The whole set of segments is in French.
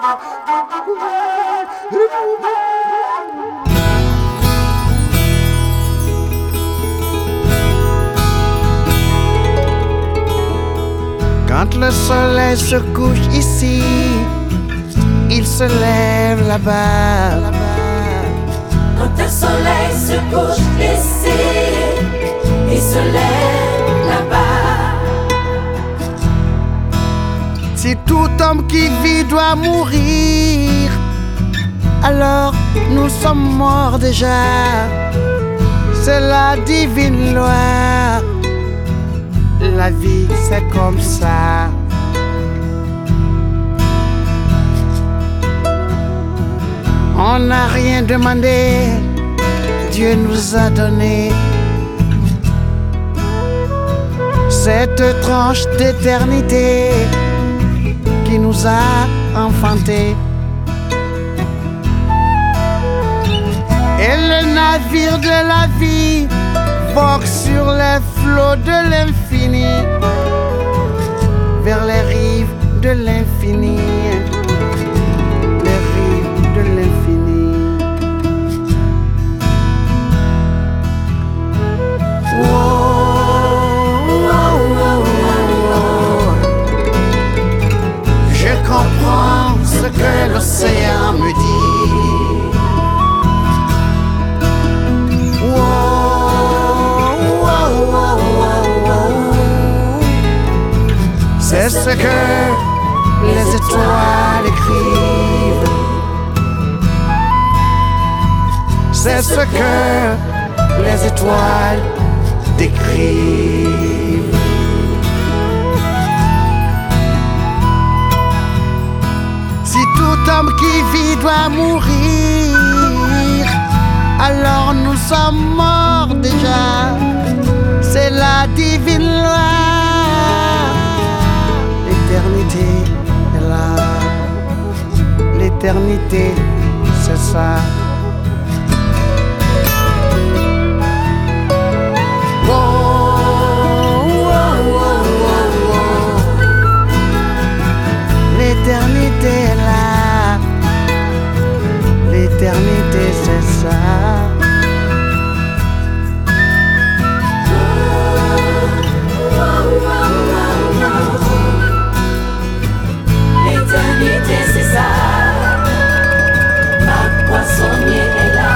Quand le soleil se couche ici, il se lève là-bas. Quand le soleil se couche ici, il se lève là-bas. Si tout homme qui vit doit mourir, alors nous sommes morts déjà. C'est la divine loi. La vie, c'est comme ça. On n'a rien demandé, Dieu nous a donné cette tranche d'éternité qui nous a enfantés. Et le navire de la vie vogue sur les flots de l'infini, vers les rives de l'infini, les rives de l'infini. Je comprends ce que l'océan me dit. C'est ce que les étoiles écrivent. C'est ce que les étoiles décrivent. Si tout homme qui vit doit mourir, alors nous sommes morts déjà. C'est la divine loi. L'éternité est là. L'éternité, c'est ça. Oh, oh, oh, oh, oh. L'éternité est là. L'éternité, c'est ça. L'éternité, c'est ça. Ma poissonnier est là.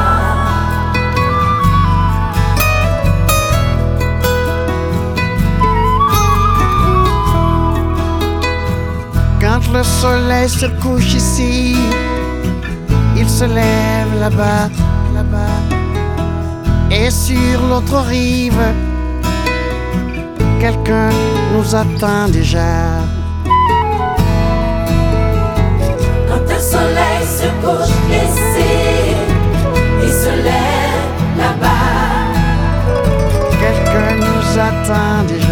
Quand le soleil se couche ici, il se lève là-bas, là-bas. Et sur l'autre rive, quelqu'un nous attend déjà. Quand le soleil se couche ici, il se lève là-bas. Quelqu'un nous attend déjà.